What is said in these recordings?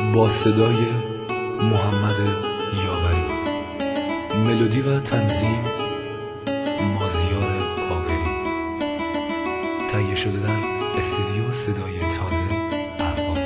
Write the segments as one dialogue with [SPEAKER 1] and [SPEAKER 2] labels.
[SPEAKER 1] با صدای محمد یاوری، ملودی و تنظیم مازیار باقری، تهیه شده در استودیو صدای تازه اهواز.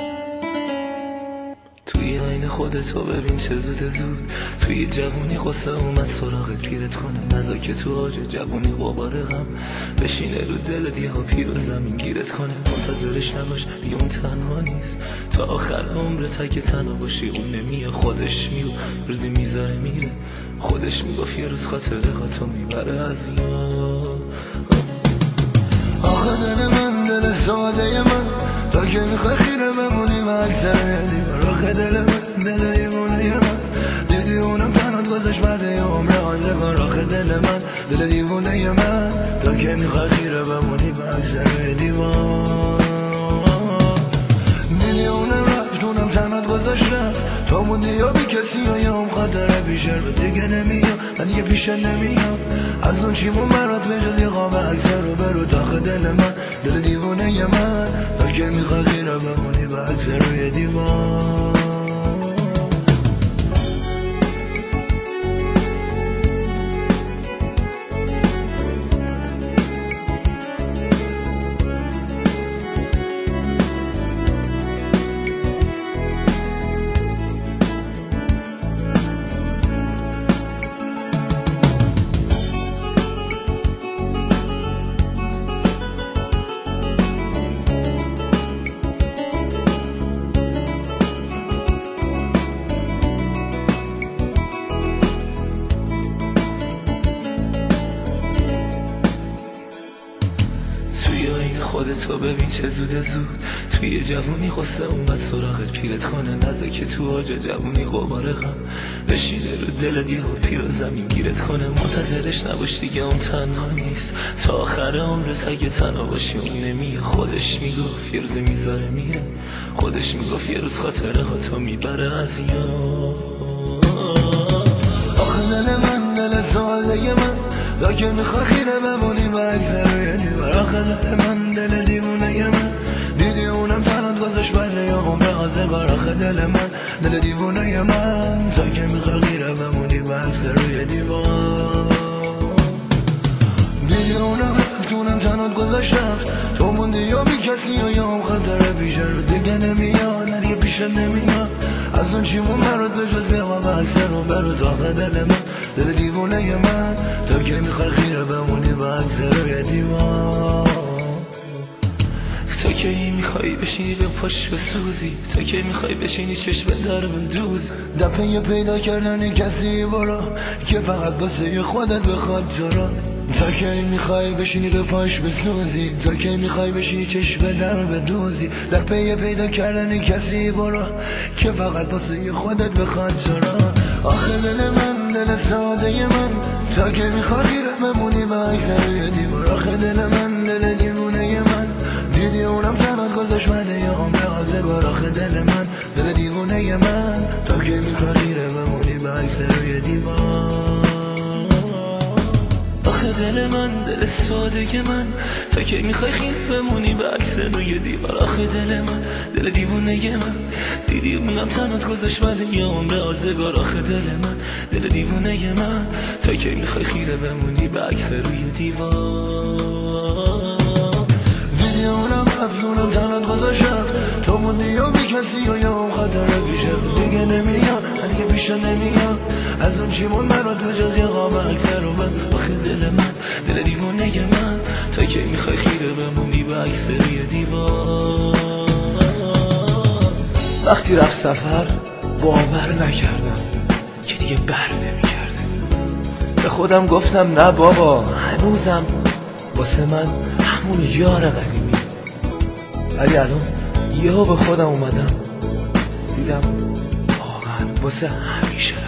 [SPEAKER 2] توی عین خودتو ببین چه زود توی جوونی قصه اومد سراغت پیرت کنه، نزا که تو آج جوونی غبار غم بشینه رو دل دیها پیر و زمین گیرت کنه. منتظرش نباش دیگه اون تنها نیست، تا آخر عمرت اگه تنها باشی اون نمیه، خودش میو روزی میذاره میره، خودش میگفت یه روز خاطره ها تو میبره از یاد.
[SPEAKER 3] آخه دل من دل ساده من، تا که میخوای خیره بمونی و اکثر دیوار. آخه دل من دل دیوونه من، دیدی اونم تنات گذاشت بعد یه عمر آزگار. آخه دل من دل دیوونه من، تا که میخوای خیره بمونی و اکثر دیوار. دیدی اونم رفت اونم تنات گذاشت رفت، تا موندی یا بی کسی و یا هم خاطره پیشه رو دیگه نمیام، من دیگه پیشه نمیام. از اون چیمون برات بجز یه قاب اکثر رو برو. داخل دل من دل دیوونه من، تا که میخوای خیره بمونی و اکثر روی دیوار.
[SPEAKER 2] خودتو ببین چه زود توی جوونی قصه اومد سراغت پیرت کنه، نزا که تو آج جوونی غبار غم بشینه رو دل دیها پیر و زمین گیرت کنه. منتظرش نباش دیگه اون تنها نیست، تا آخر عمرت اگه تنها باشی اون نمیه، خودش میگفت یه روز میذاره میره، خودش میگفت یه روز خاطره ها تو میبره از یاد.
[SPEAKER 3] آخه دل من دل ساده من، تا که میخوای خیره بمونی و اکثر دیوار. آخه دل من دل دیوونه من، دیدی اونم تنات گذاشت بره یا عمر آزگار. آخه دل من دل دیوونه من، تا که میخوای خیره بمونی و اکثر روی دیوار. دیدی اونم رفت اونم تنات گذاشت رفت، تو موندی یا بی کسی و یا هم خاطره پیشه رو دیگه نمیاد، نه دیگه پیشه نمیاد. از اون چیمون برات بجز بیقا و اکثر رو برو. داخل دل من دل دیوونه من، تا که میخوای خیره بمونی و اکثر روی دیوار.
[SPEAKER 2] تا که میخوای بشینی به پاش بسوزی، تا که میخوای بشینی چشم در بدوز،
[SPEAKER 3] دفعه پیدا کردن کسی برو که فقط واسه خودت بخواد تو رو. تا که میخوای بشینی به پاش بسوزی، تا که میخوای بشینی چشم در بدوزی، دفعه پیدا کردن کسی برو که فقط واسه خودت بخواد تو رو. آخه دل من دل ساده من، تا که میخوای خیره بمونی و اکثر روی دیوار. آخه دل من دل دیوونه من، دیدی اونم تنات گذاشت بده یا عمر آزگار. آخه دل من دل دیوونه من، تا که میخوای خیره بمونی و اکثر روی دیوار.
[SPEAKER 2] آخه دل من دل ساده من، تا که میخوای خیره بمونی و اکثر روی دیوار. آخه دل من دل دیوونه من، دیدی اونم تنات گذاشت بده یا عمر آزگار. آخه دل من دل دیوونه من، تا که میخوای خیره بمونی و اکثر روی دیوار.
[SPEAKER 3] اونم رفت اونم تنات گذاشت رفت، تو موندی یا بی کسی و یا هم خاطره پیشه رو دیگه نمیاد، من دیگه پیشه نمیاد. از اون چیمون برات بجز یه قاب اکثر رو من. آخه دل من دل دیوونه من، تا که میخوای خیره بمونی و اکثر روی دیوار.
[SPEAKER 2] وقتی رفت سفر باور نکردم که دیگه بر نمیگرده، به خودم گفتم نه بابا هنوزم واسه من همون یار قدیمی. ولی الان یهو به خودم اومدم دیدم واقعا واسه همیشه